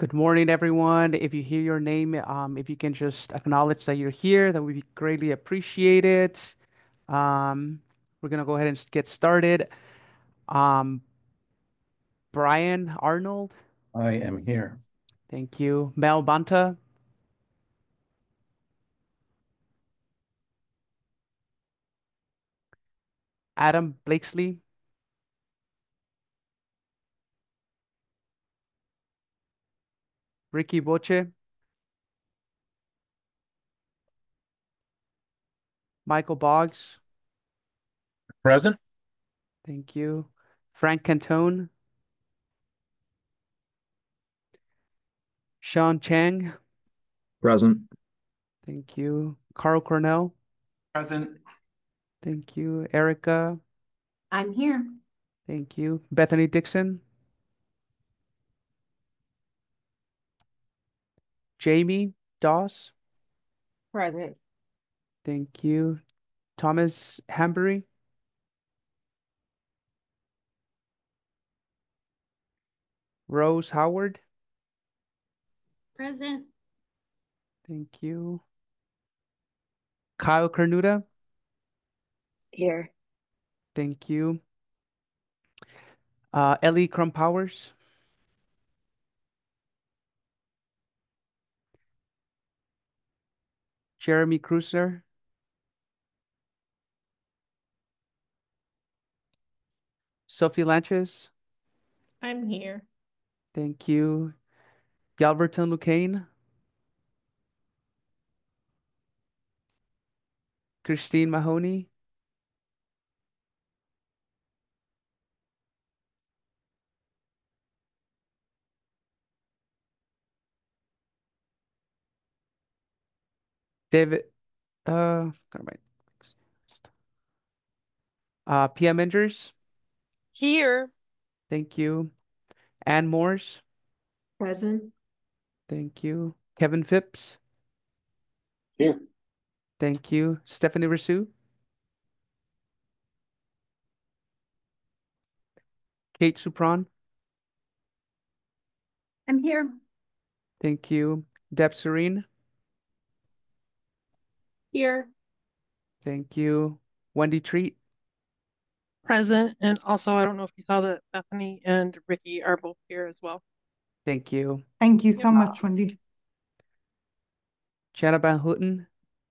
Good morning, everyone. If you hear your name, if you can just acknowledge that you're here, that would be greatly appreciated. Um, we're gonna go ahead and get started. Um, Brian Arnold, I am here. thank you. Mel Banta, Adam Blakesley, Ricky Boche, Michael Boggs, Present? thank you. Frank Cantone, Sean Chang, Present. thank you. Carl Cornell, Present. thank you. Erica, I'm here. thank you. Bethany Dixon, Jamie Doss, Present. thank you. Thomas Hambury, Rose Howard, Present. thank you. Kyle Cernuda, Here. thank you. Ellie Crumpowers, Jeremy Cruiser, Sophie Lanches, I'm here. thank you. Galverton Lucane, Christine Mahoney, David, never mind. PM Enders, Here. thank you. Ann Morse, Present. thank you. Kevin Phipps, Here. thank you. Stephanie Rousseau, Kate Supran, I'm here. thank you. Deb Serene, Here. thank you. Wendy Treat, Present. And also, I don't know if you saw that Bethany and Ricky are both here as well. thank you. Thank you Yep. so much, Wendy. Jana Van Houten,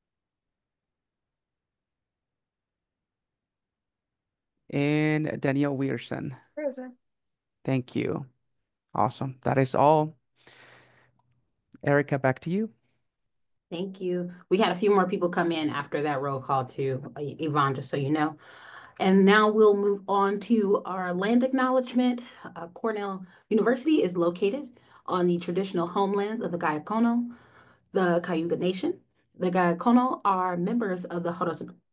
and Danielle Weirson. Present. Thank you. Awesome. That is all. Erica, back to you. Thank you. We had a few more people come in after that roll call too, Yvonne, just so you know. And now we'll move on to our land acknowledgement. Cornell University is located on the traditional homelands of the Gayacono, the Cayuga Nation. The Gayacono are members of the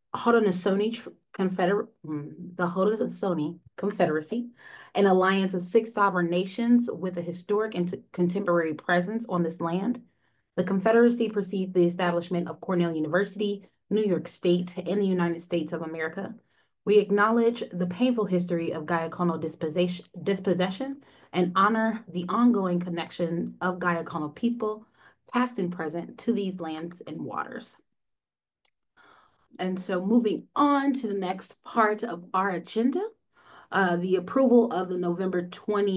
Haudenosaunee Confederacy, an alliance of six sovereign nations with a historic and contemporary presence on this land. The Confederacy precedes the establishment of Cornell University, New York State, and the United States of America. We acknowledge the painful history of Gayacono dispossession and honor the ongoing connection of Gayacono people, past and present, to these lands and waters. And so moving on to the next part of our agenda, the approval of the November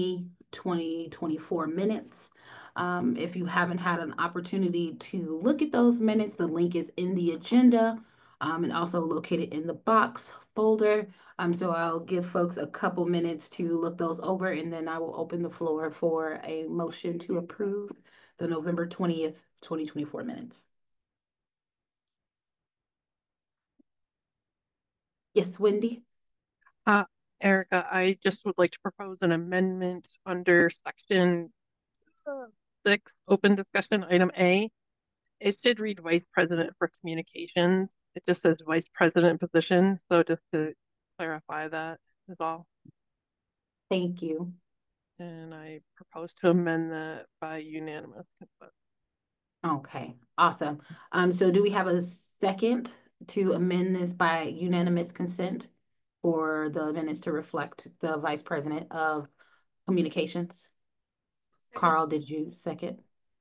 2024 minutes. If you haven't had an opportunity to look at those minutes, the link is in the agenda and also located in the box folder. So I'll give folks a couple minutes to look those over, and then I will open the floor for a motion to approve the November 20th, 2024 minutes. Yes, Wendy? Uh, Erica, I just would like to propose an amendment under section 6, open discussion, item A. It should read Vice President for Communications. It just says Vice President position. So just to clarify that is all. Thank you. And I propose to amend that by unanimous consent. Okay, awesome. So do we have a second to amend this by unanimous consent for the minutes to reflect the Vice President of Communications? Carl, did you second?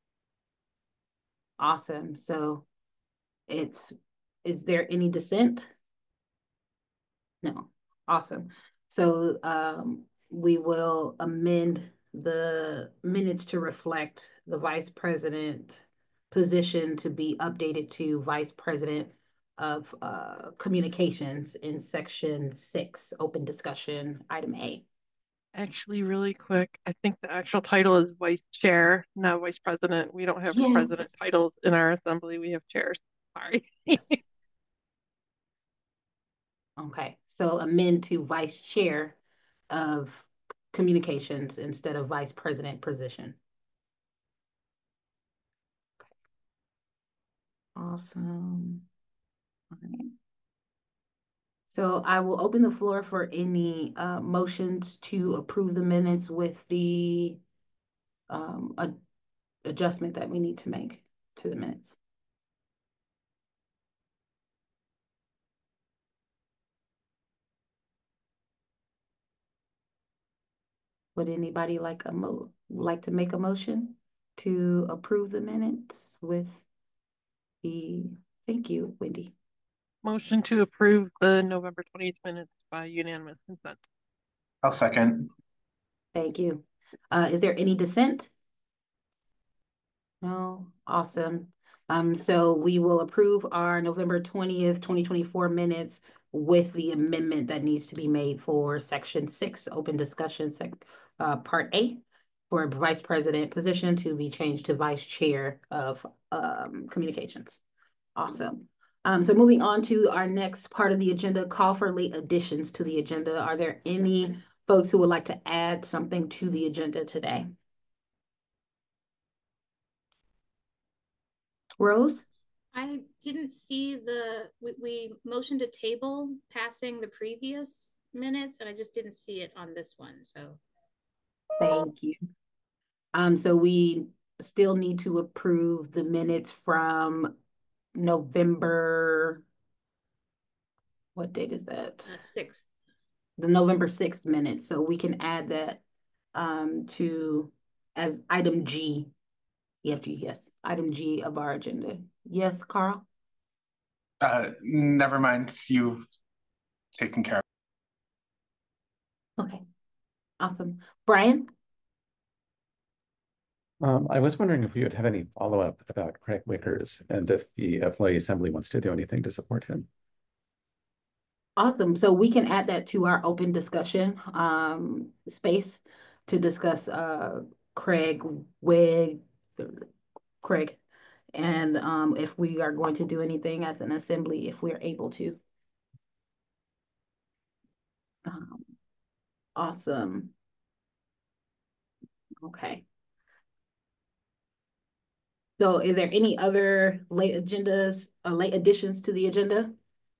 Awesome. So is there any dissent? No. Awesome. So we will amend the minutes to reflect the vice president position to be updated to vice president of communications in section 6, open discussion, item A. Actually, really quick, I think the actual title is vice chair, not vice president. We don't have Yes. president titles in our assembly. We have chairs. Sorry. Yes. Okay, so amend to vice chair of communications instead of vice president position. Okay. Awesome. All right. So I will open the floor for any motions to approve the minutes with the adjustment that we need to make to the minutes. Would anybody like to make a motion to approve the minutes with the, thank you, Wendy. Motion to approve the November 20th minutes by unanimous consent. I'll second. Thank you. Is there any dissent? No, awesome. So we will approve our November 20th, 2024 minutes with the amendment that needs to be made for section 6, open discussion, part A, for vice president position to be changed to vice chair of communications. Awesome. So moving on to our next part of the agenda, call for late additions to the agenda. Are there any folks who would like to add something to the agenda today? Rose? I didn't see we motioned to table passing the previous minutes, and I just didn't see it on this one, so. Thank you. So we still need to approve the minutes from November, what date is that? 6th. The November 6th minutes, so we can add that to as item G. EFG, yes, item G of our agenda. Yes, Carl? Never mind. You've taken care of. Okay, awesome. Brian? I was wondering if we would have any follow-up about Craig Wickers and if the Employee Assembly wants to do anything to support him. Awesome. So we can add that to our open discussion space to discuss Craig, and if we are going to do anything as an assembly, if we're able to. Awesome. Okay. So is there any other late additions to the agenda?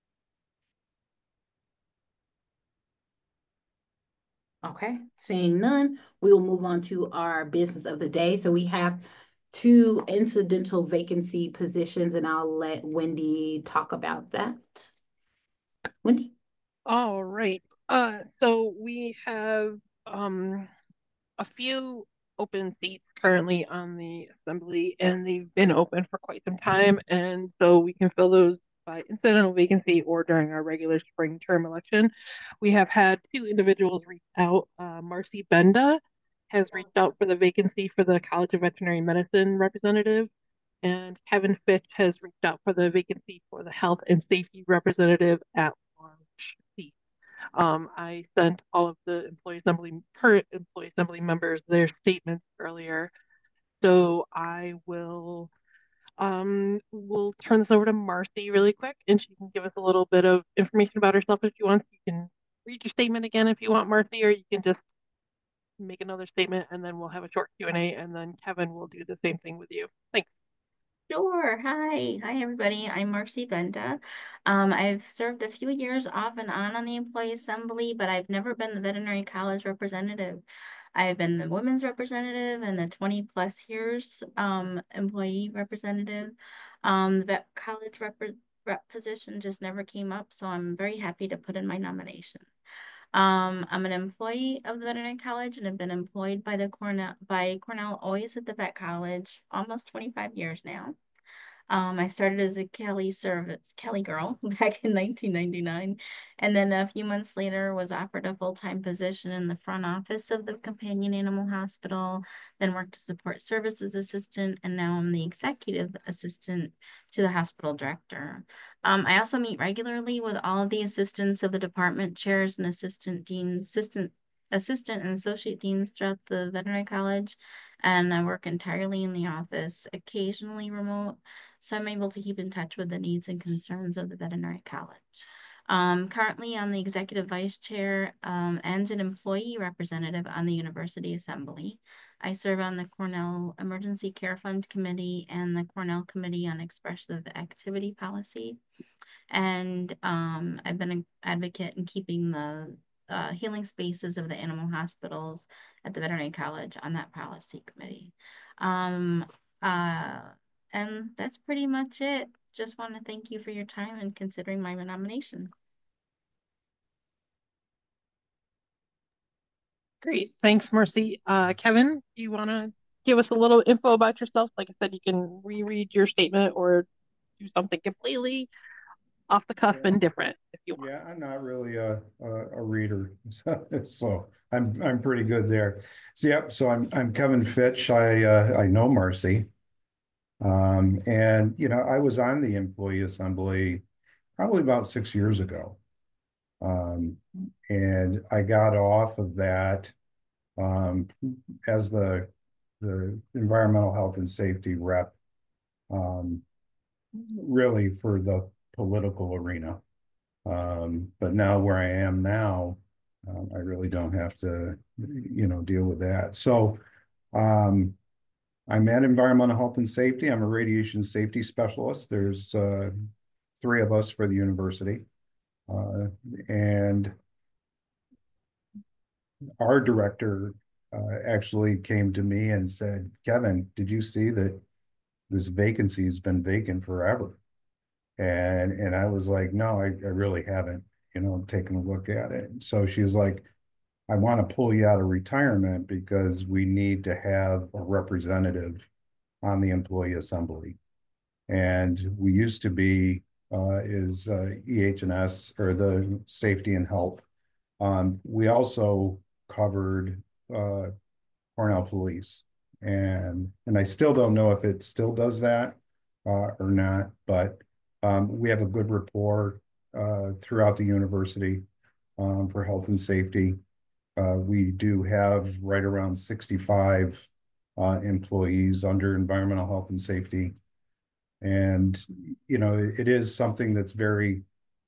Okay, seeing none, we will move on to our business of the day. So we have 2 incidental vacancy positions, and I'll let Wendy talk about that. Wendy? All right. So we have a few open seats currently on the assembly, and they've been open for quite some time, and so we can fill those by incidental vacancy or during our regular spring term election. We have had 2 individuals reach out. Marcy Benda has reached out for the vacancy for the College of Veterinary Medicine representative, and Kevin Fitch has reached out for the vacancy for the Health and Safety representative at large seat. I sent all of the current employee assembly members their statements earlier. So I will we'll turn this over to Marcy really quick, and she can give us a little bit of information about herself if she wants. You can read your statement again if you want, Marcy, or you can just make another statement, and then we'll have a short Q&A, and then Kevin will do the same thing with you. Thanks. Sure. Hi, everybody. I'm Marcy Benda. I've served a few years off and on the employee assembly, but I've never been the veterinary college representative. I've been the women's representative and the 20 plus years employee representative. The vet college rep position just never came up, so I'm very happy to put in my nomination. I'm an employee of the Veterinary College and have been employed by Cornell always at the vet college almost 25 years now. I started as a Kelly girl back in 1999, and then a few months later was offered a full-time position in the front office of the companion animal hospital, then worked as support services assistant, and now I'm the executive assistant to the hospital director. I also meet regularly with all of the assistants of the department chairs and assistant and associate deans throughout the veterinary college, and I work entirely in the office, occasionally remote, so I'm able to keep in touch with the needs and concerns of the veterinary college. Currently, I'm the executive vice chair and an employee representative on the University Assembly. I serve on the Cornell Emergency Care Fund Committee and the Cornell Committee on Expressive Activity Policy. And I've been an advocate in keeping the healing spaces of the animal hospitals at the veterinary college on that policy committee. Um, uh, and that's pretty much it. Just want to thank you for your time and considering my nomination. Great. Thanks, Marcy. Kevin, do you want to give us a little info about yourself? Like I said, you can reread your statement or do something completely off the cuff and different if you want. Yeah, I'm not really a reader, so I'm pretty good there. So yep, so I'm Kevin Fitch. I know Marcy. And I was on the employee assembly probably about 6 years ago. And I got off of that as the environmental health and safety rep, really for the political arena. But now where I am now, I really don't have to, deal with that. So I'm at environmental health and safety. I'm a radiation safety specialist. There's 3 of us for the university. And our director actually came to me and said, Kevin, did you see that this vacancy has been vacant forever? And I was like, no, I really haven't, taken a look at it. So she was like, I want to pull you out of retirement because we need to have a representative on the employee assembly. And we used to be EH&S, or the safety and health. We also covered Cornell Police. And I still don't know if it still does that or not, but we have a good rapport throughout the university for health and safety. We do have right around 65 employees under environmental health and safety. And, it is something that's very,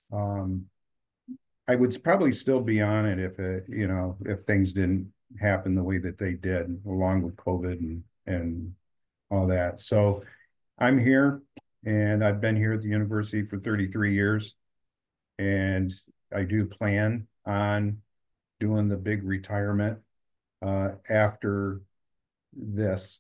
I would probably still be on it if things didn't happen the way that they did, along with COVID and all that. So I'm here, and I've been here at the university for 33 years. And I do plan on doing the big retirement after this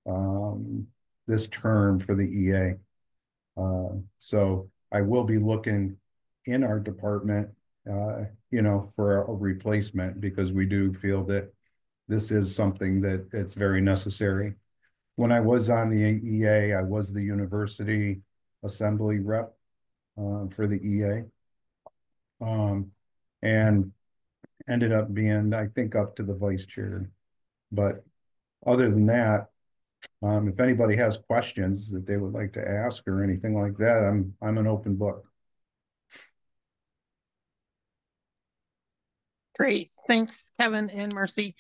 term for the EA. So I will be looking in our department, for a replacement, because we do feel that this is something that it's very necessary. When I was on the EA, I was the university assembly rep for the EA, and ended up being, I think, up to the vice chair. But other than that, if anybody has questions that they would like to ask or anything like that, I'm an open book. Great. Thanks, Kevin and Marcy.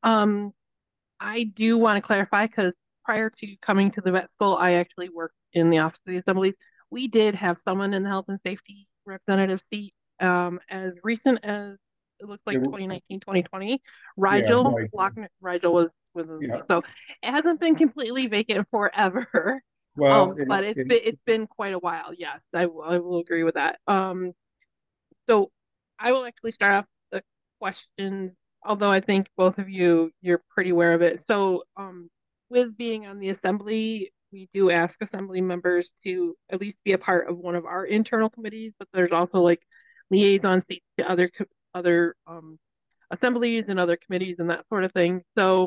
I do want to clarify, because prior to coming to the vet school, I actually worked in the Office of the Assembly. We did have someone in the health and safety representative seat as recent as, it looks like 2019, 2020. Rigel Rigel was so it hasn't been completely vacant forever. Well, but it's been quite a while. Yes, I will agree with that. So I will actually start off the questions, although I think both of you're pretty aware of it. So with being on the assembly, we do ask assembly members to at least be a part of one of our internal committees, but there's also like liaison seats to other other assemblies and other committees and that sort of thing. So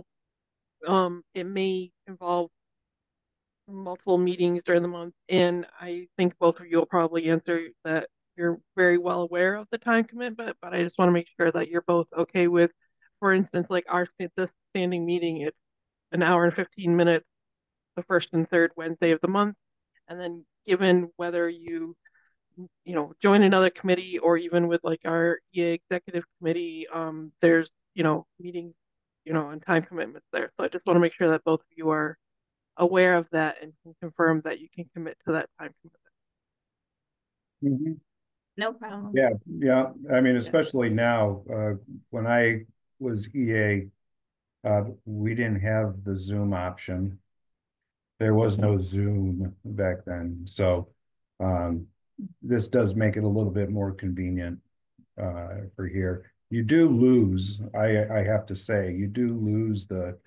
it may involve multiple meetings during the month, and I think both of you will probably answer that you're very well aware of the time commitment, but I just want to make sure that you're both okay with, for instance, like this standing meeting, it's an hour and 15 minutes the first and third Wednesday of the month. And then given whether you join another committee or even with like our EA executive committee, there's, meeting, and time commitments there. So I just want to make sure that both of you are aware of that and can confirm that you can commit to that time commitment. No problem. Yeah. I mean, especially now, when I was EA, we didn't have the Zoom option. There was no Zoom back then. So this does make it a little bit more convenient for here. You do lose, I have to say, you do lose the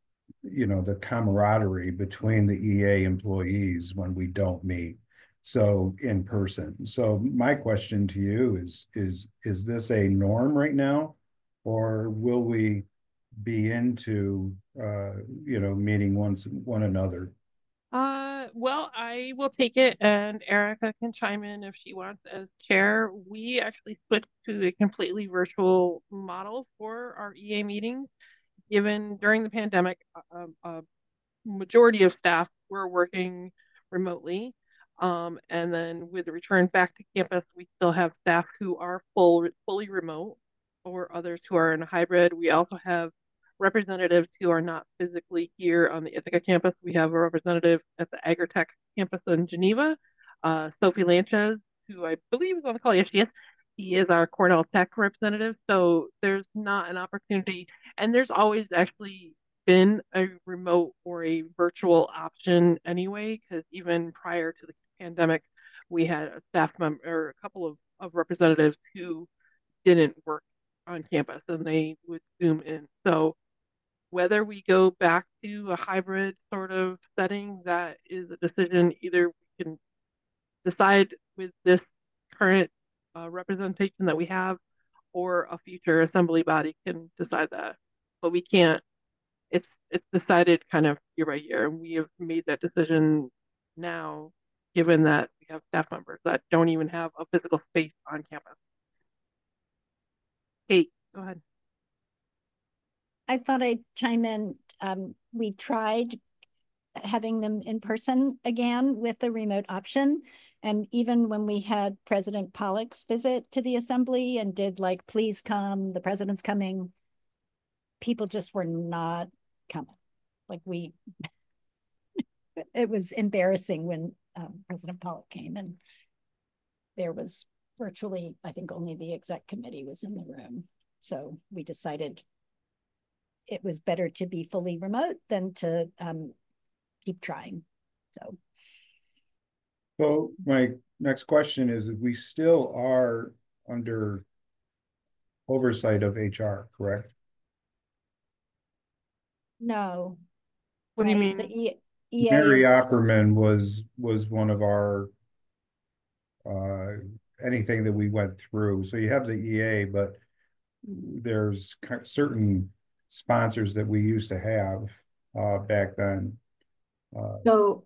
camaraderie between the EA employees when we don't meet. So in person. So my question to you is this a norm right now, or will we be into meeting one another? Well, I will take it, and Erica can chime in if she wants as chair. We actually switched to a completely virtual model for our EA meetings, given during the pandemic, a majority of staff were working remotely. And then with the return back to campus, we still have staff who are fully remote, or others who are in a hybrid. We also have representatives who are not physically here on the Ithaca campus. We have a representative at the Agritech campus in Geneva, Sophie Lanches, who I believe is on the call. Yes, she is. He is our Cornell Tech representative. So there's not an opportunity, and there's always actually been a remote or a virtual option anyway, because even prior to the pandemic, we had a staff member or a couple of representatives who didn't work on campus and they would Zoom in. So whether we go back to a hybrid sort of setting, that is a decision either we can decide with this current representation that we have, or a future assembly body can decide that. But we can't, it's decided kind of year by year, and we have made that decision now, given that we have staff members that don't even have a physical space on campus. Kate, go ahead. I thought I'd chime in. We tried having them in person again with the remote option. And even when we had President Pollock's visit to the assembly and did like, please come, the president's coming, people just were not coming. Like it was embarrassing when President Pollock came, and there was virtually, I think only the exec committee was in the room. So we decided it was better to be fully remote than to keep trying. So my next question is, we still are under oversight of HR, correct? No. What do you mean? The EA Mary is... Ackerman was one of our anything that we went through. So you have the EA, but there's certain sponsors that we used to have back then. So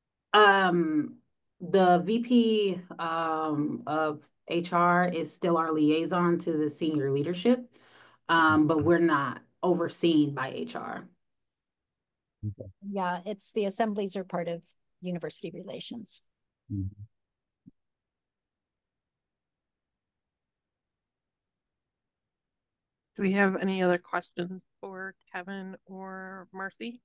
the VP of HR is still our liaison to the senior leadership, but we're not overseen by HR. Yeah, it's the assemblies are part of university relations. Mm-hmm. Do we have any other questions for Kevin or Marcy?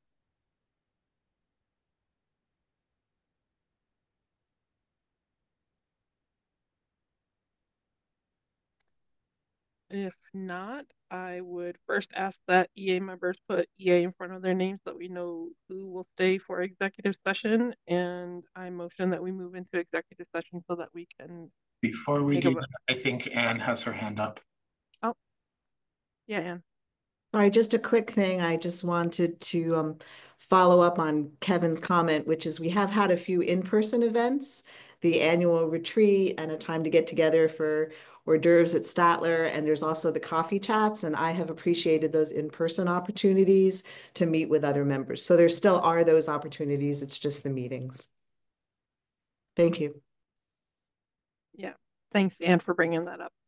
If not, I would first ask that EA members put EA in front of their names so that we know who will stay for executive session. And I motion that we move into executive session so that we can. Before we do that, I think Anne has her hand up. Oh, yeah, Anne. All right, just a quick thing. I just wanted to follow up on Kevin's comment, which is we have had a few in-person events, the annual retreat and a time to get together for hors d'oeuvres at Statler, and there's also the coffee chats, and I have appreciated those in-person opportunities to meet with other members. So there still are those opportunities, it's just the meetings. Thank you. Yeah, thanks, Anne, for bringing that up.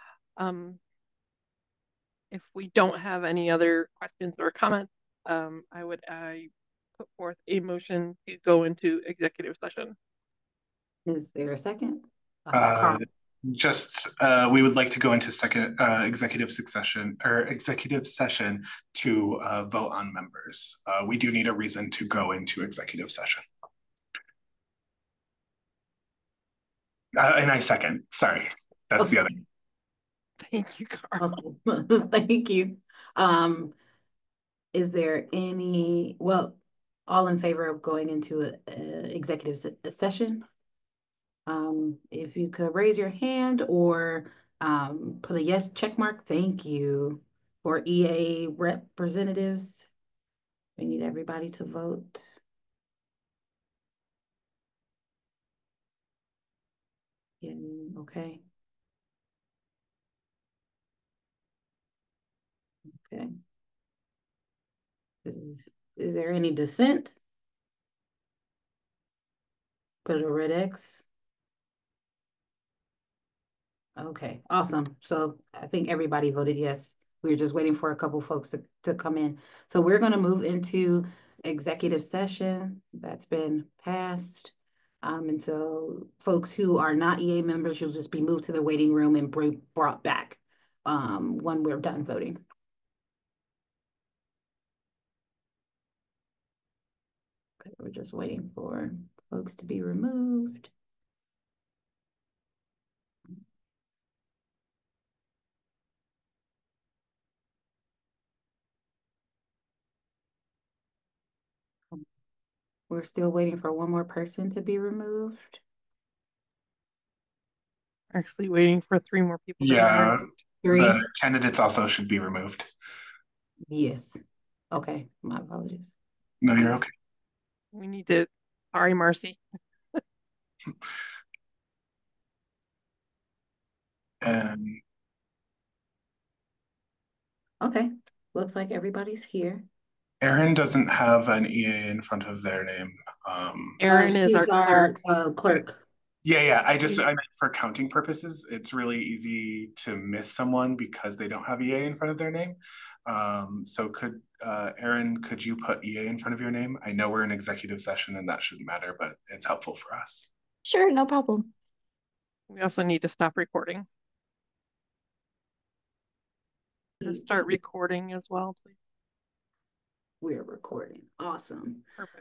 If we don't have any other questions or comments, I put forth a motion to go into executive session. Is there a second? We would like to go into executive session to vote on members. We do need a reason to go into executive session. And I second, sorry, that's the other. Thank you, Carl. Thank you. Is there any, all in favor of going into a executive session? If you could raise your hand or put a yes check mark, thank you. For EA representatives, we need everybody to vote. Yeah, okay. Okay. Is there any dissent? Put a red X. Okay, awesome. So I think everybody voted yes. We were just waiting for a couple folks to come in. So we're going to move into executive session. That's been passed. And so folks who are not EA members, you'll just be moved to the waiting room and brought back when we're done voting. Okay, we're just waiting for folks to be removed. We're still waiting for one more person to be removed. Actually waiting for 3 more people to be removed. The candidates also should be removed. Yes. Okay, my apologies. No, you're okay. We need to, sorry, Marcy. Okay, looks like everybody's here. Erin doesn't have an EA in front of their name. Erin is our clerk. Yeah. I meant for counting purposes, it's really easy to miss someone because they don't have EA in front of their name. So Erin, could you put EA in front of your name? I know we're in executive session and that shouldn't matter, but it's helpful for us. Sure, no problem. We also need to stop recording. Just start recording as well, please. We're recording. Awesome. Perfect.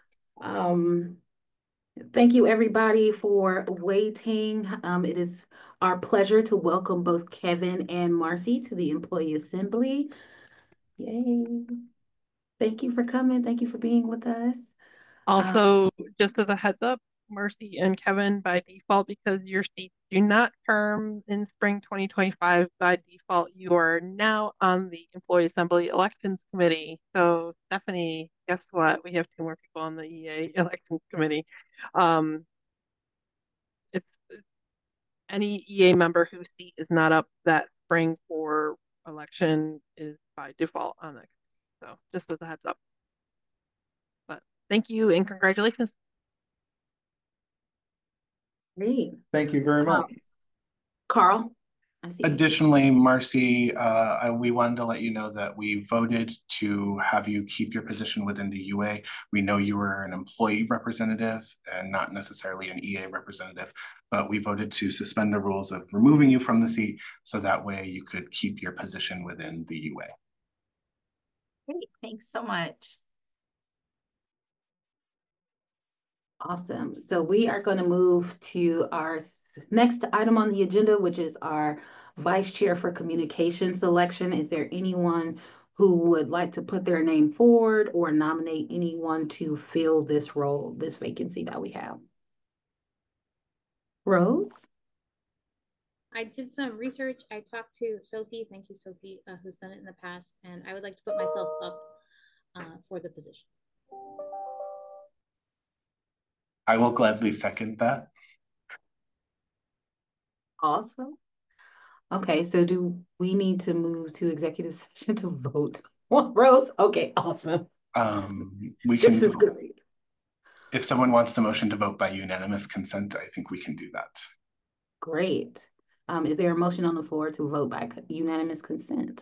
Thank you everybody for waiting. It is our pleasure to welcome both Kevin and Marcy to the Employee Assembly. Yay. Thank you for coming. Thank you for being with us. Also, just as a heads up, Marcy and Kevin, by default, because your seats do not term in spring 2025, by default, you are now on the Employee Assembly Elections Committee. So Stephanie, guess what? We have 2 more people on the EA Elections Committee. It's any EA member whose seat is not up that spring for election is by default on that. So just as a heads up. But thank you and congratulations. Great. Thank you very much. Carl, I see. Additionally, Marcy, we wanted to let you know that we voted to have you keep your position within the UA. We know you were an employee representative and not necessarily an EA representative, but we voted to suspend the rules of removing you from the seat so that way you could keep your position within the UA. Great, thanks so much. Awesome. So we are going to move to our next item on the agenda, which is our Vice Chair for Communication selection. Is there anyone who would like to put their name forward or nominate anyone to fill this role, this vacancy that we have? Rose? I did some research. I talked to Sophie. Thank you, Sophie, who's done it in the past. And I would like to put myself up for the position. I will gladly second that. Awesome. Okay, so do we need to move to executive session to vote on Rose? Okay, awesome. We This can, is great. if someone wants to motion to vote by unanimous consent, I think we can do that. Great. Is there a motion on the floor to vote by unanimous consent?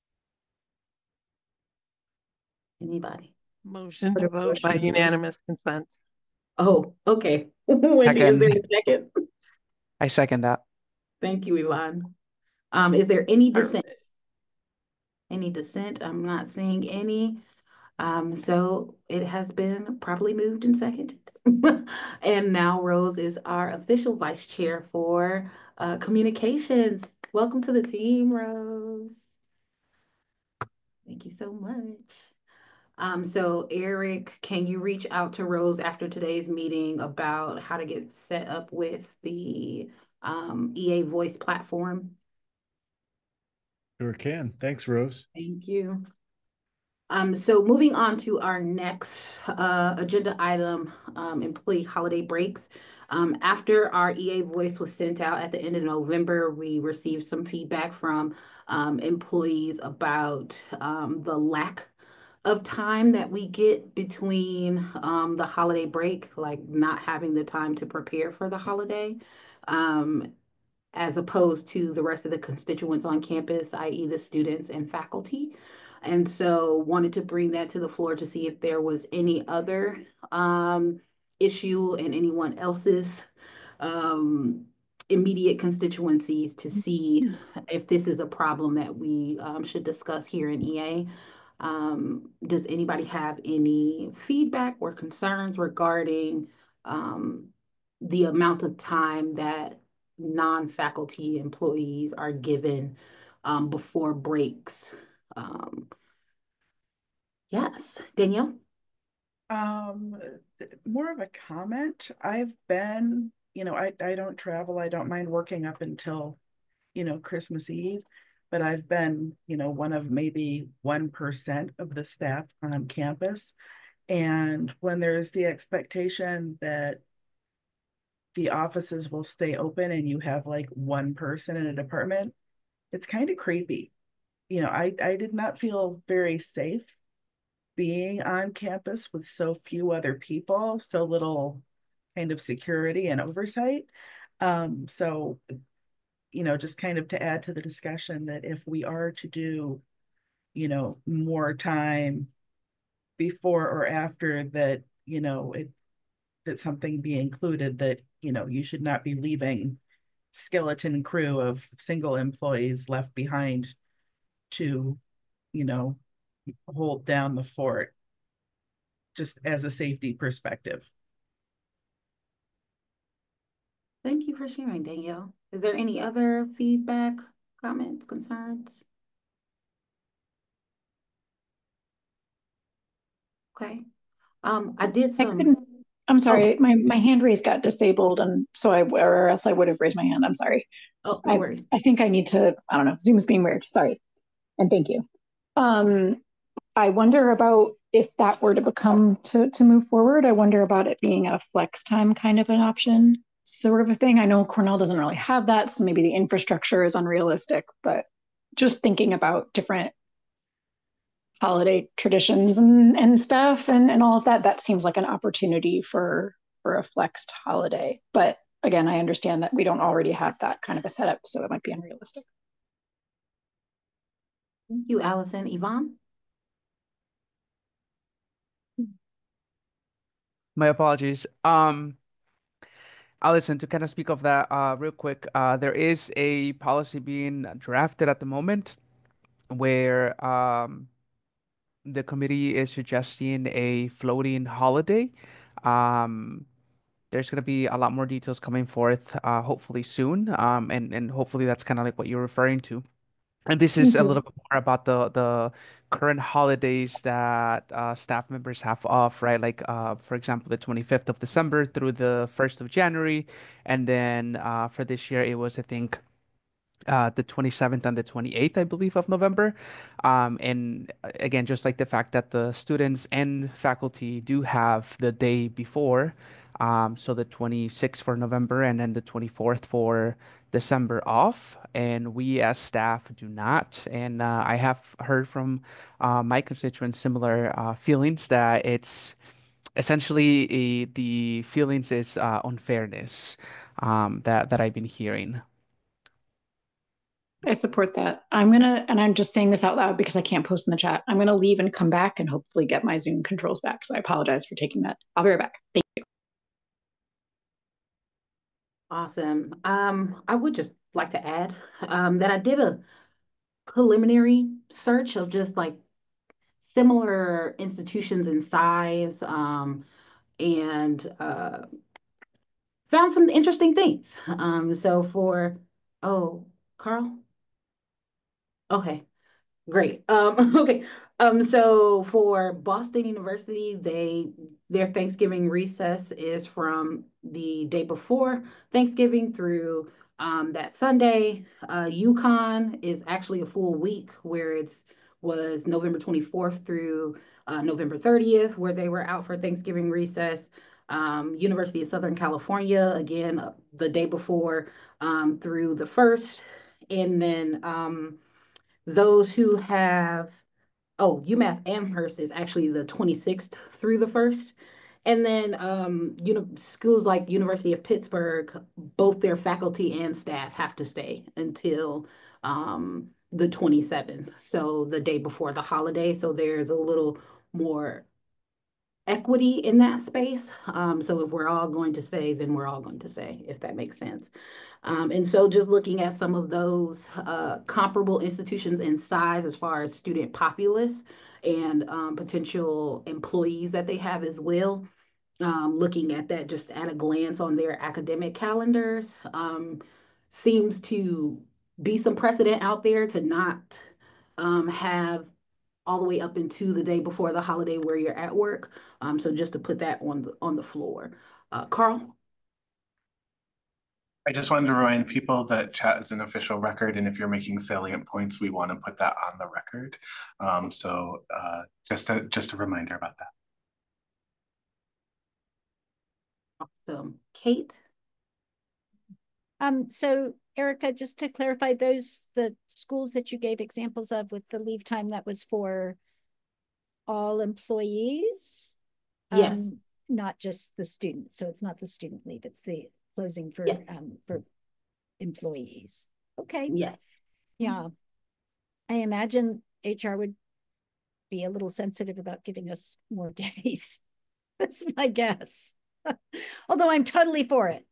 Anybody? Motion to vote by unanimous consent. Oh, okay. Wendy, is there a second? I second that. Thank you, Yvonne. Is there any Or- dissent? Any dissent? I'm not seeing any. So it has been properly moved and seconded. And now Rose is our official vice chair for communications. Welcome to the team, Rose. Thank you so much. So Eric, can you reach out to Rose after today's meeting about how to get set up with the EA Voice platform? Sure can. Thanks, Rose. Thank you. So moving on to our next agenda item, employee holiday breaks. After our EA Voice was sent out at the end of November, we received some feedback from employees about the lack of time that we get between the holiday break, like not having the time to prepare for the holiday. As opposed to the rest of the constituents on campus, i.e. the students and faculty. And so wanted to bring that to the floor to see if there was any other issue in anyone else's immediate constituencies to see if this is a problem that we should discuss here in EA. Does anybody have any feedback or concerns regarding the amount of time that non-faculty employees are given before breaks? Yes, Danielle? More of a comment. I've been, I don't travel. I don't mind working up until, Christmas Eve, but I've been, one of maybe 1% of the staff on campus. And when there's the expectation that the offices will stay open and you have like one person in a department, it's kind of creepy. I did not feel very safe being on campus with so few other people, so little kind of security and oversight. So, just kind of to add to the discussion that if we are to do, more time before or after that, that something be included that, you should not be leaving skeleton crew of single employees left behind to, hold down the fort, just as a safety perspective. Thank you for sharing, Danielle. Is there any other feedback, comments, concerns? Okay. I did some. I'm sorry, my hand raise got disabled, and so or else I would have raised my hand. I'm sorry. Oh, no worries. I think I need to, I don't know, Zoom's being weird. Sorry. And thank you. I wonder about if that were to become to move forward. I wonder about it being a flex time kind of an option, sort of a thing. I know Cornell doesn't really have that, so maybe the infrastructure is unrealistic, but just thinking about different holiday traditions and stuff and all of that seems like an opportunity for a flexed holiday. But again, I understand that we don't already have that kind of a setup, so it might be unrealistic. Thank you, Allison. Yvonne? My apologies. Allison, to kind of speak of that real quick, there is a policy being drafted at the moment where the committee is suggesting a floating holiday. Um, there's going to be a lot more details coming forth, hopefully soon. And hopefully that's kind of like what you're referring to. And this is a little bit more about the current holidays that staff members have off, right? Like, for example, the 25th of December through the 1st of January. And then for this year, it was, I think, the 27th and the 28th, I believe, of November. And again, just like the fact that the students and faculty do have the day before So the 26th for November and then the 24th for December off. And we as staff do not. And I have heard from my constituents similar feelings that it's essentially the feelings is unfairness that I've been hearing. I support that. And I'm just saying this out loud because I can't post in the chat. I'm gonna leave and come back and hopefully get my Zoom controls back. So I apologize for taking that. I'll be right back. Thank you. Awesome. I would just like to add that I did a preliminary search of just like similar institutions in size and found some interesting things. So for, oh, Carl? Okay. Great. Okay. So for Boston University, their Thanksgiving recess is from the day before Thanksgiving through that Sunday. UConn is actually a full week where was November 24th through November 30th, where they were out for Thanksgiving recess. University of Southern California, again, the day before through the 1st. And then those who have, UMass Amherst is actually the 26th through the 1st. And then schools like University of Pittsburgh, both their faculty and staff have to stay until the 27th, so the day before the holiday. So there's a little more equity in that space. So if we're all going to stay, then we're all going to stay, if that makes sense. And so just looking at some of those comparable institutions in size as far as student populace and potential employees that they have as well, looking at that just at a glance on their academic calendars, seems to be some precedent out there to not have all the way up into the day before the holiday where you're at work. So just to put that on the floor. Carl? I just wanted to remind people that chat is an official record, and if you're making salient points, we want to put that on the record. Just a reminder about that. Awesome. Kate? So Erica, just to clarify, the schools that you gave examples of with the leave time, that was for all employees? Yes. Not just the students. So it's not the student leave, it's the closing for Yes. For employees. Okay. Yes. Yeah. I imagine HR would be a little sensitive about giving us more days. That's my guess. Although I'm totally for it.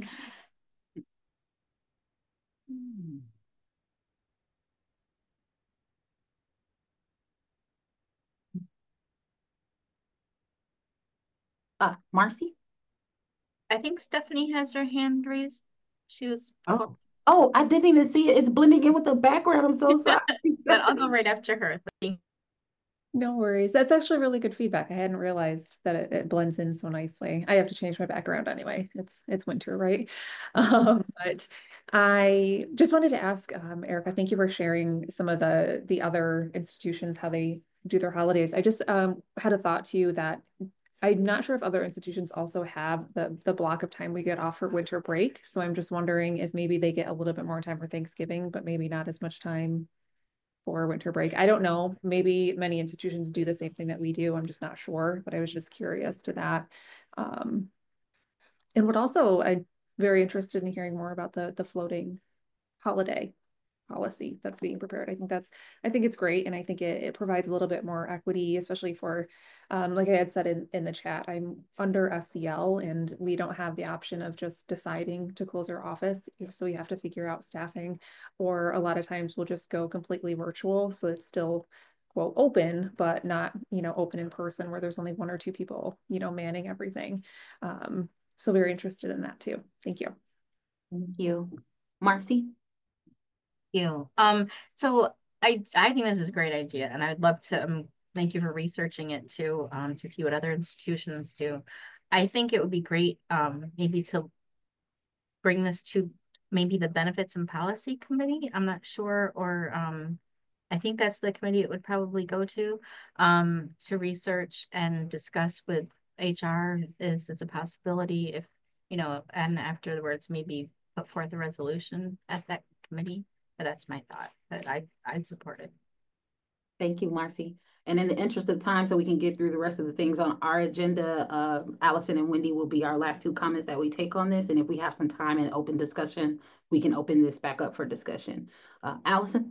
Marcy? I think Stephanie has her hand raised. She was. Oh, I didn't even see it. It's blending in with the background. I'm so sorry. But I'll go right after her. No worries. That's actually really good feedback. I hadn't realized that it blends in so nicely. I have to change my background anyway. It's winter, right? But I just wanted to ask, Erica, thank you for sharing some of the other institutions, how they do their holidays. I just had a thought to you that I'm not sure if other institutions also have the block of time we get off for winter break. So I'm just wondering if maybe they get a little bit more time for Thanksgiving, but maybe not as much time for winter break. I don't know. Maybe many institutions do the same thing that we do. I'm just not sure, but I was just curious to that. And what also, I'm very interested in hearing more about the floating holiday policy that's being prepared. I think it's great. And I think it provides a little bit more equity, especially for, like I had said in the chat, I'm under SCL and we don't have the option of just deciding to close our office. So we have to figure out staffing, or a lot of times we'll just go completely virtual. So it's still quote open, but not, open in person where there's only 1 or 2 people, manning everything. So very interested in that too. Thank you. Thank you. Marcy? You. So I think this is a great idea, and I'd love to thank you for researching it too, to see what other institutions do. I think it would be great, maybe to bring this to maybe the Benefits and Policy Committee. I'm not sure, or I think that's the committee it would probably go to research and discuss with HR is a possibility if, you know, and afterwards maybe put forth a resolution at that committee. But that's my thought, but I'd support it. Thank you, Marcy. And in the interest of time, so we can get through the rest of the things on our agenda, Allison and Wendy will be our last two comments that we take on this. And if we have some time in open discussion, we can open this back up for discussion. Allison?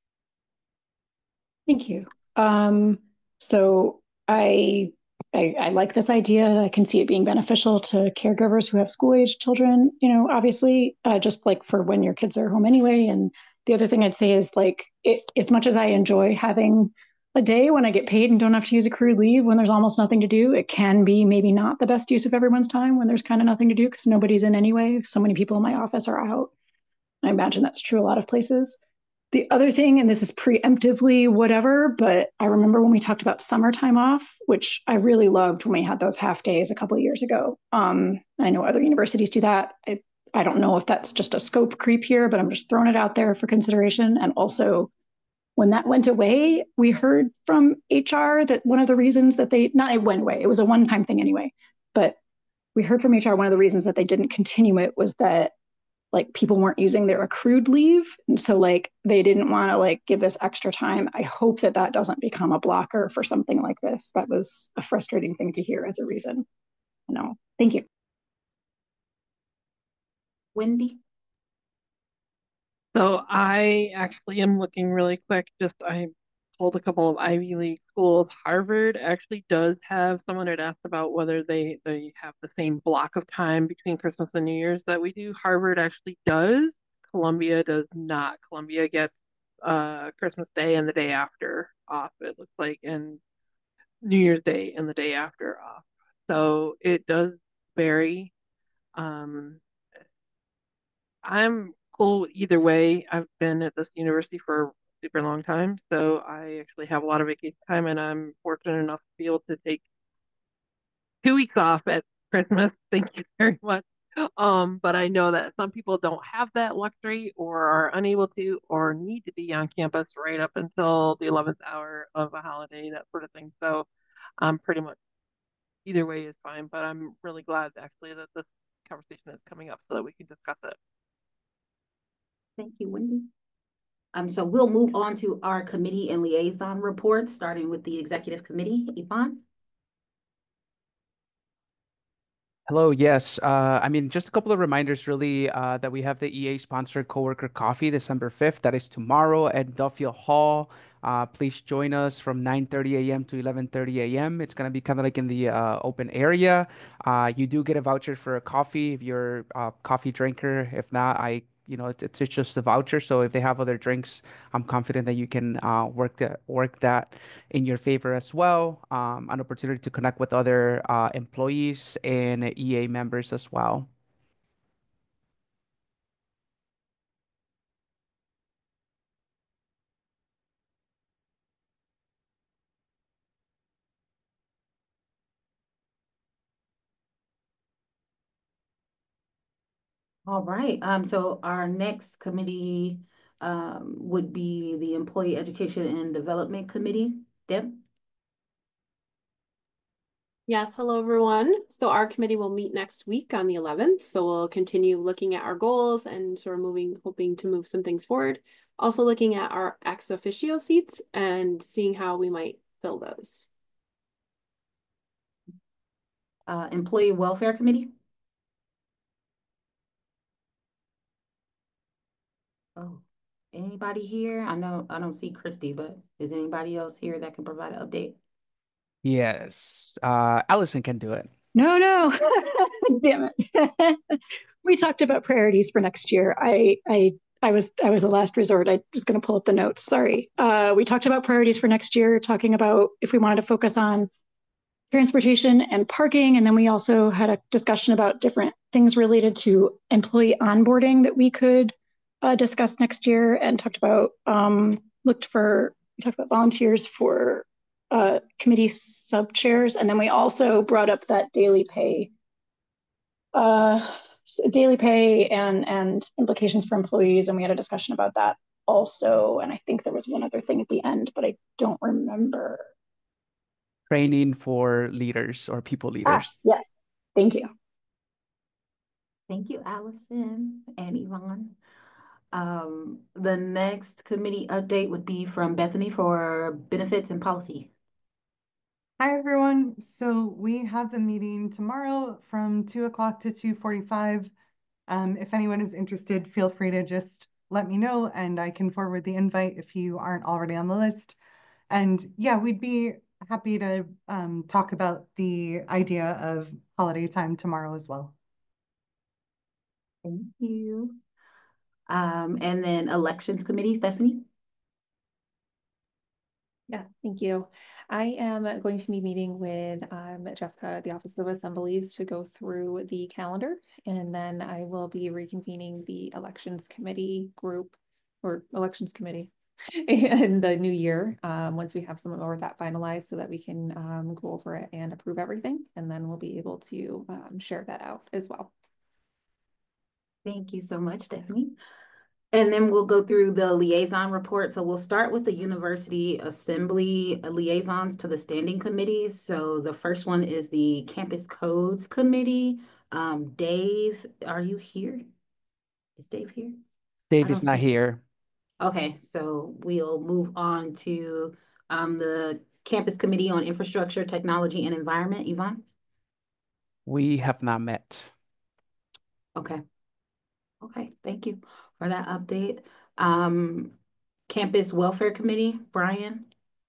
Thank you. So I like this idea. I can see it being beneficial to caregivers who have school-age children, you know, obviously, just like for when your kids are home anyway. And the other thing I'd say is like, as much as I enjoy having a day when I get paid and don't have to use accrued leave when there's almost nothing to do, it can be maybe not the best use of everyone's time when there's kind of nothing to do because nobody's in anyway. So many people in my office are out. I imagine that's true a lot of places. The other thing, and this is preemptively whatever, but I remember when we talked about summertime off, which I really loved when we had those half days a couple of years ago. I know other universities do that. I don't know if that's just a scope creep here, but I'm just throwing it out there for consideration. And also, when that went away, we heard from HR that one of the reasons that it went away, it was a one-time thing anyway, but we heard from HR one of the reasons that they didn't continue it was that like people weren't using their accrued leave. And so like they didn't want to like give this extra time. I hope that that doesn't become a blocker for something like this. That was a frustrating thing to hear as a reason. No, thank you. Wendy? So I actually am looking really quick. I pulled a couple of Ivy League schools. Harvard actually does have, someone had asked about whether they have the same block of time between Christmas and New Year's that we do. Harvard actually does. Columbia does not. Columbia gets Christmas Day and the day after off, it looks like, and New Year's Day and the day after off. So it does vary. I'm cool either way. I've been at this university for a super long time, so I actually have a lot of vacation time, and I'm fortunate enough to be able to take 2 weeks off at Christmas. Thank you very much. But I know that some people don't have that luxury or are unable to or need to be on campus right up until the 11th hour of a holiday, that sort of thing. So I'm pretty much either way is fine, but I'm really glad actually that this conversation is coming up so that we can discuss it. Thank you, Wendy. So we'll move on to our committee and liaison reports, starting with the executive committee. Yvonne? Hello, yes. I mean, just a couple of reminders really that we have the EA sponsored coworker coffee December 5th. That is tomorrow at Duffield Hall. Please join us from 9:30 a.m. to 11:30 a.m. It's going to be kind of like in the open area. You do get a voucher for a coffee if you're a coffee drinker. If not, it's just a voucher. So if they have other drinks, I'm confident that you can work that in your favor as well. An opportunity to connect with other employees and EA members as well. All right. So our next committee would be the Employee Education and Development Committee. Deb? Yes, hello everyone. So our committee will meet next week on the 11th. So we'll continue looking at our goals and sort of hoping to move some things forward. Also looking at our ex officio seats and seeing how we might fill those. Employee Welfare Committee? Oh, anybody here? I know I don't see Christy, but is anybody else here that can provide an update? Yes. Allison can do it. No. Damn it. We talked about priorities for next year. I was a last resort. I was going to pull up the notes. Sorry. We talked about priorities for next year, talking about if we wanted to focus on transportation and parking. And then we also had a discussion about different things related to employee onboarding that we could discuss next year, and talked about volunteers for committee sub chairs. And then we also brought up that daily pay and implications for employees. And we had a discussion about that also. And I think there was one other thing at the end, but I don't remember. training for leaders or people leaders. Yes, thank you. Thank you, Allison and Yvonne. The next committee update would be from Bethany for benefits and policy. Hi, everyone. So we have a meeting tomorrow from 2 o'clock to 2:45. If anyone is interested, feel free to just let me know and I can forward the invite if you aren't already on the list. And yeah, we'd be happy to talk about the idea of holiday time tomorrow as well. Thank you. And then elections committee, Stephanie. Yeah, thank you. I am going to be meeting with Jessica at the Office of Assemblies to go through the calendar, and then I will be reconvening the elections committee group or elections committee in the new year once we have some more of that finalized so that we can go over it and approve everything, and then we'll be able to share that out as well. Thank you so much, Stephanie. And then we'll go through the liaison report. So we'll start with the University Assembly liaisons to the standing committees. So the first one is the Campus Codes Committee. Dave, are you here? Is Dave here? Dave is not here. Okay, so we'll move on to the Campus Committee on Infrastructure, Technology, and Environment. Yvonne? We have not met. Okay. Okay, thank you for that update. Campus Welfare Committee, Brian?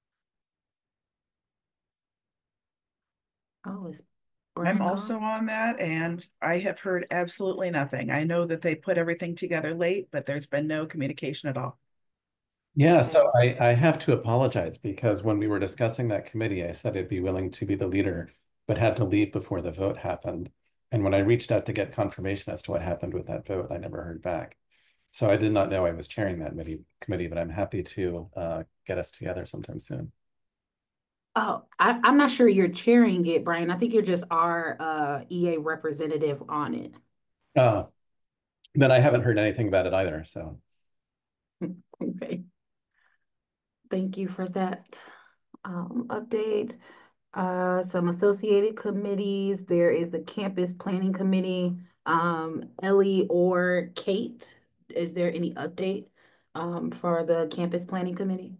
Oh, is Brian I'm gone? also on that, and I have heard absolutely nothing. I know that they put everything together late, but there's been no communication at all. Yeah, so I have to apologize because when we were discussing that committee, I said I'd be willing to be the leader, but had to leave before the vote happened. And when I reached out to get confirmation as to what happened with that vote, I never heard back. So I did not know I was chairing that committee, but I'm happy to get us together sometime soon. Oh, I'm not sure you're chairing it, Brian. I think you're just our EA representative on it. Then I haven't heard anything about it either, so. Okay. Thank you for that update. Some associated committees. There is the Campus Planning Committee. Ellie or Kate, is there any update for the Campus Planning Committee?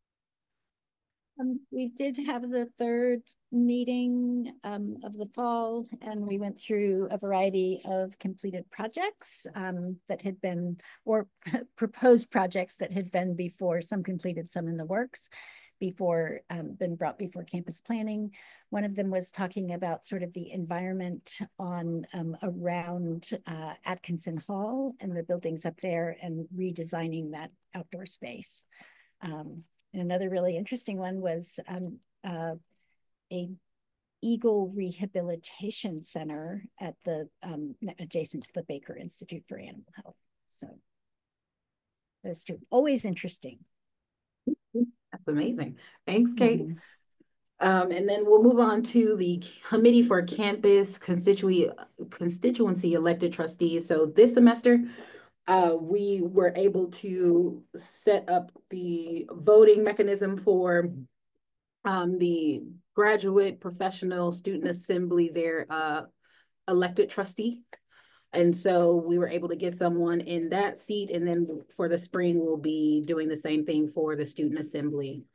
We did have the third meeting of the fall, and we went through a variety of completed projects that had been, or proposed projects that had been before, some completed, some in the works, before been brought before campus planning. One of them was talking about sort of the environment on around Atkinson Hall and the buildings up there and redesigning that outdoor space. Another really interesting one was a Eagle Rehabilitation Center at the adjacent to the Baker Institute for Animal Health. So those two, always interesting. That's amazing. Thanks, Kate. And then we'll move on to the Committee for Campus Constituency Elected Trustees. So this semester, we were able to set up the voting mechanism for the graduate professional student assembly, their elected trustee. And so we were able to get someone in that seat. And then for the spring, we'll be doing the same thing for the student assembly.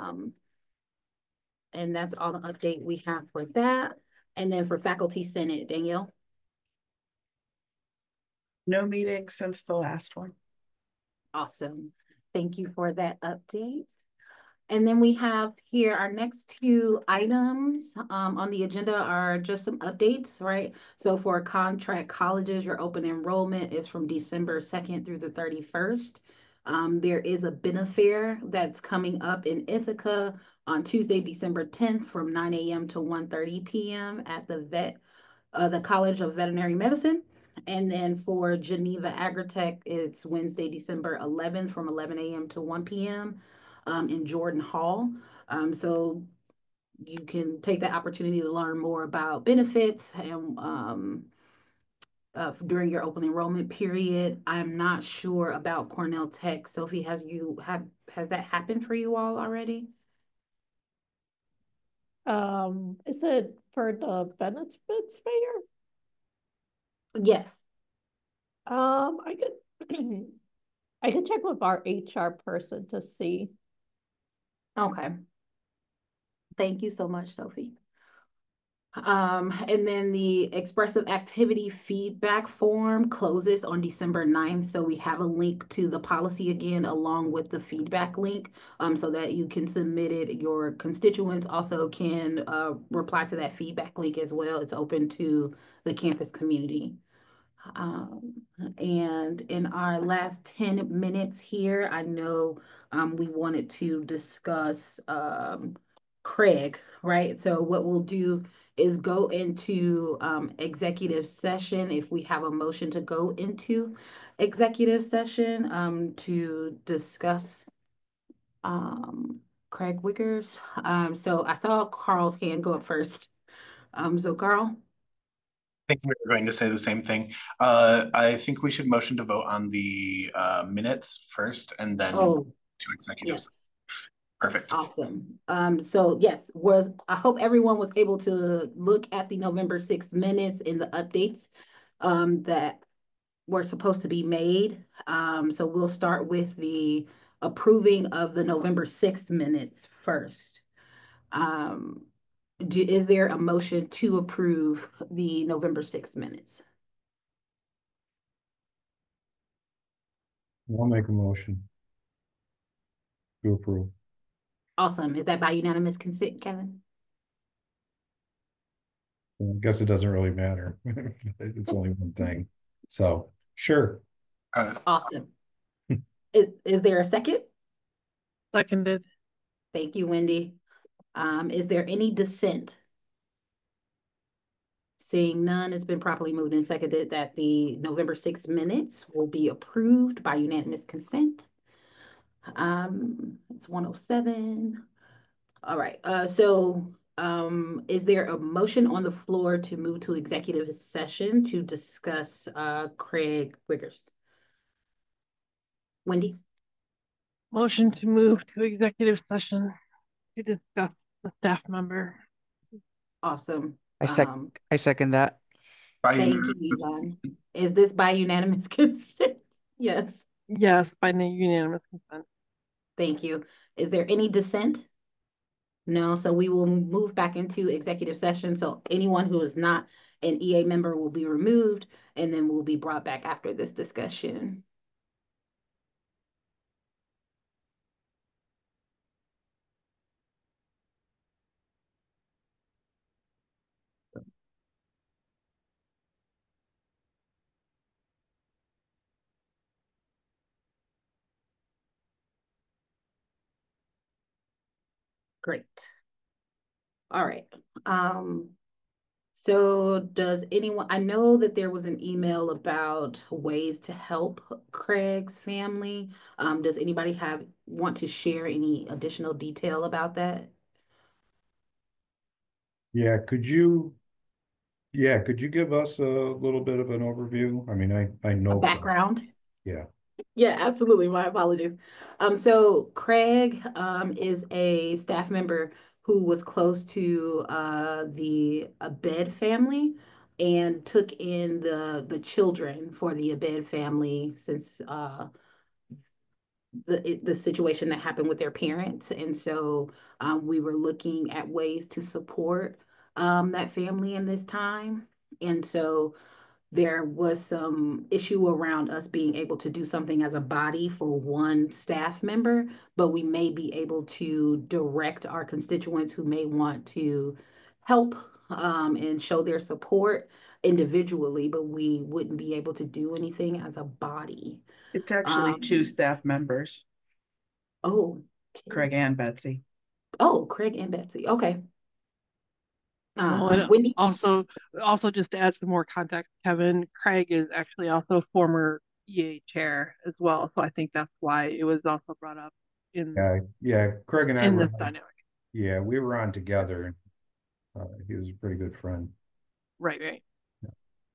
And that's all the update we have for that. And then for Faculty Senate, Danielle? No meeting since the last one. Awesome. Thank you for that update. And then we have here our next two items on the agenda are just some updates, right? So for contract colleges, your open enrollment is from December 2nd through the 31st. There is a Benefair that's coming up in Ithaca on Tuesday, December 10th from 9 a.m. to 1:30 p.m. at the College of Veterinary Medicine. And then for Geneva Agritech, it's Wednesday, December 11th from 11 a.m. to 1 p.m. In Jordan Hall. So you can take the opportunity to learn more about benefits and during your open enrollment period. I'm not sure about Cornell Tech. Sophie, has that happened for you all already? Is it for the benefits fair? Yes. I could I could check with our HR person to see. Okay. Thank you so much, Sophie. And then the expressive activity feedback form closes on December 9th. So we have a link to the policy again, along with the feedback link, so that you can submit it. Your constituents also can reply to that feedback link as well. It's open to the campus community. And in our last 10 minutes here, I know we wanted to discuss Craig, right? So what we'll do is go into executive session. If we have a motion to go into executive session to discuss Craig Wiggers. So I saw Carl's hand go up first. So Carl? I think we were going to say the same thing. I think we should motion to vote on the minutes first and then to executives. Yes. Perfect. Awesome. So yes, I hope everyone was able to look at the November 6th minutes and the updates that were supposed to be made. So we'll start with the approving of the November 6th minutes first. Is there a motion to approve the November 6th minutes? I'll make a motion to approve. Awesome. Is that by unanimous consent, Kevin? I guess it doesn't really matter. It's only one thing. So, sure. Awesome. Is there a second? Seconded. Thank you, Wendy. Is there any dissent? Seeing none, it's been properly moved and seconded that the November 6th minutes will be approved by unanimous consent. It's 1:07. All right. Is there a motion on the floor to move to executive session to discuss Craig Wiggers? Wendy? Motion to move to executive session to discuss the staff member. Awesome. I second that. Thank you, Yvonne. Is this by unanimous consent? Yes. Yes, by unanimous consent. Thank you. Is there any dissent? No, so we will move back into executive session. So anyone who is not an EA member will be removed and then will be brought back after this discussion. Great. All right. So does anyone, I know that there was an email about ways to help Craig's family. Does anybody want to share any additional detail about that? Yeah, could you give us a little bit of an overview? I mean, I know. Background? Yeah. Yeah, absolutely. My apologies. So Craig is a staff member who was close to the Abed family and took in the children for the Abed family since the situation that happened with their parents. And so we were looking at ways to support that family in this time. And so there was some issue around us being able to do something as a body for one staff member, but we may be able to direct our constituents who may want to help and show their support individually, but we wouldn't be able to do anything as a body. It's actually two staff members. Oh. Okay. Craig and Betsy. Oh, Craig and Betsy. Okay. Wendy? Also just to add some more context, Kevin, Craig is actually also former EA chair as well. So I think that's why it was also brought up in Craig and I in were this dynamic. Yeah, we were on together. He was a pretty good friend. Right. Yeah.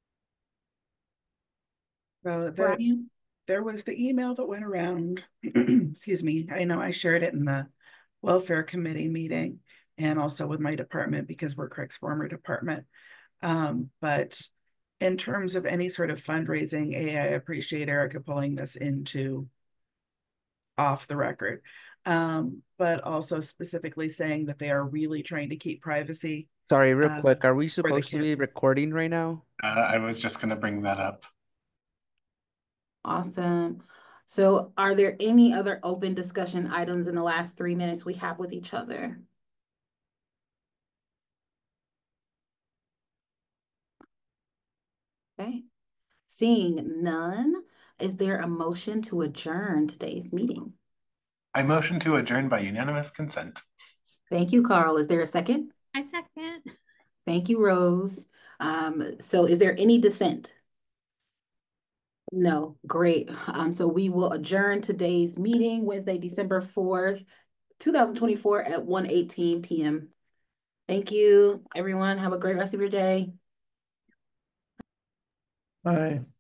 Well, there was the email that went around. Excuse me. I know I shared it in the welfare committee meeting, and also with my department because we're Craig's former department. But in terms of any sort of fundraising, I appreciate Erica pulling this into off the record. But also specifically saying that they are really trying to keep privacy. Sorry, real quick, are we for the supposed to be kids. recording right now? I was just gonna bring that up. Awesome. So are there any other open discussion items in the last 3 minutes we have with each other? Okay. Seeing none, is there a motion to adjourn today's meeting? I motion to adjourn by unanimous consent. Thank you, Carl. Is there a second? I second. Thank you, Rose. So is there any dissent? No, great. So we will adjourn today's meeting Wednesday, December 4th, 2024 at 1:18 p.m. Thank you, everyone. Have a great rest of your day. Bye.